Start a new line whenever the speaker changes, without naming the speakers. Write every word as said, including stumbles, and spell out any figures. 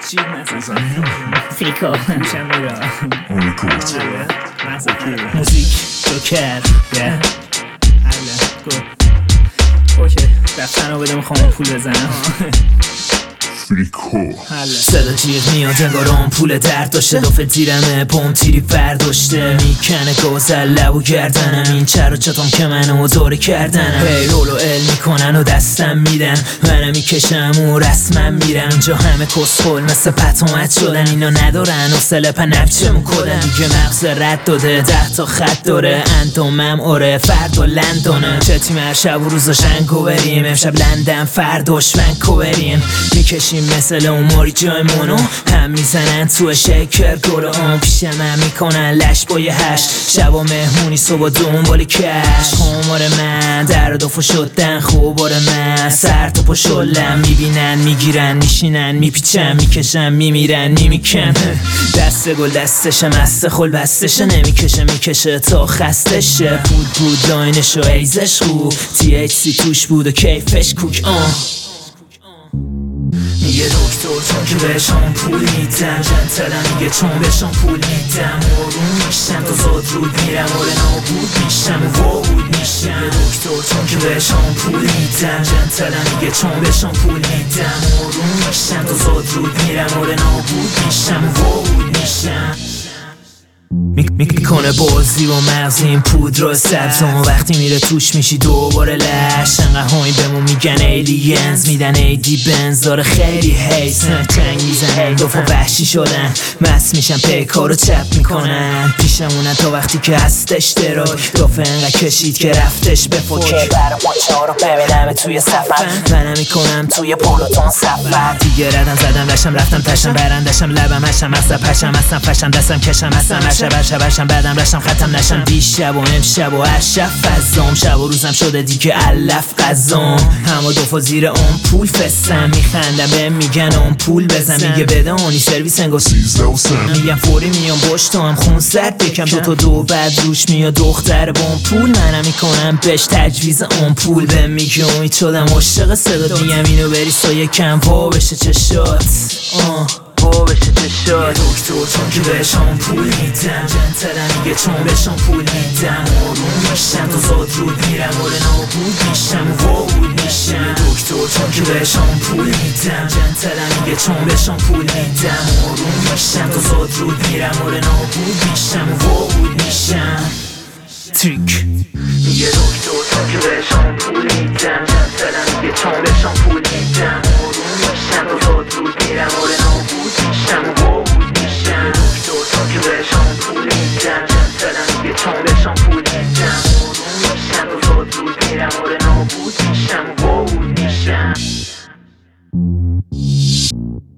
چی نزن فیکا همشم میرا موزیک جوکر حله گو اوکی دفتر رو بده میخوام پول بزنم
فریکو
صدا جیغ میاد انگار آن پول درد داشته دافه دیرمه پام تیری فرداشته میکنه گازل لب و گردنم این چرا چطام که منو دوره کردنم هی رول و ال میکنن و دستم میدن منم میکشم و رسمم میرم اینجا همه کسخل مثل پتومت شدن اینا ندارن و سلپ نبچه مکدن دیگه مغز رد داده ده تا خط داره اندامم آره فرد و لندانه چتیم هر شب و روزا شنگو بریم امشب لندن فرداش ونکو بریم میکشیم مثل اون ماری جای منو هم میزنن تو شکر گل آن پیشم هم میکنن لش با یه هش شبا مهمونی صبح دنبال کش خمار من در و دفع شدن خوبار من سر تو پا شلم میبینن میگیرن میشینن میپیچن میکشن میمیرن میمیکن دست گل دستشم است خل بستشه نمیکشه میکشه تا خستشه بود بود لاینش و ایزش خوب تی اچ سی توش بود و کیفش کوک آن میگه دکتر چون که بهشان پول میدم جنتلم میگه چون بهشان پول میدم آروم میشم تا زاد رود میرم آره نابود میشم و وابود میشم دکتر چون که بهشان پول میدم جنتلم میگه چون بهشان پول میدم آروم میشم تا زاد رود میرم آره نابود میشم و وابود میشم میکنه بازی با مغز این پودر سبزم وقتی میره توش میشی دوباره لش انقه هایی بهمون میگن ایلینز میدن ایدی بنز داره خیلی هیس چنگ میزنن دفعه وحشی شدن مست میشن پیکارو چپ میکنن پیشمونن تا وقتی که هستش دراک دفعه انقه کشید که رفتش بفوک برا پاچه ها رو ببینم توی سفر منم میکنم توی پولوتون سفر دیگه ردم زدم لشم رفتم تشم برندشم لبم هشم اصلا پشم اصلا فشم دستم کشم اصلا نشم شبشم بعدم رشم ختم نشم دیشب و امشب و هرشب فزام شب و روزم شده دیگه علف قزام همه دفعه زیر اون پول فستم میخندم به میگن اون پول بزن میگه بده آنی سرویس انگار سیزده و سم میگم فوری میام باش تو هم خون سرد بکم دو تا دو بعد روش میاد دختر با اون پول منم میکنم بهش تجویز اون پول به میگه امید شدم عاشق صدا میگم اینو بری سایه کم وا بشه چشات آه با بشه چشات دکتر چون که بهشان پول میدم جنتلم میگه چون بهشان پول میدم آروم میشم تا زاد رود میرم آره نابود میشم و وابود میشم دکتر چون که بهشان پول میدم جنتلم میگه چون بهشان پول میدم آروم میشم تا زاد رود میرم آره نابود میشم و وابود میشم تریک میگه دکتر چون که بهشان پول میدم جنتلم میگه چون بهشان پول میدم آروم میشم تا زاد رود میرم آره نابود میشم و وابود میشم دکتر چون که بهشان پول میدم جنتلم میگه چون بهشان پول میدم آروم میشم تا زاد رود میرم آره نابود میشم و وابود میشم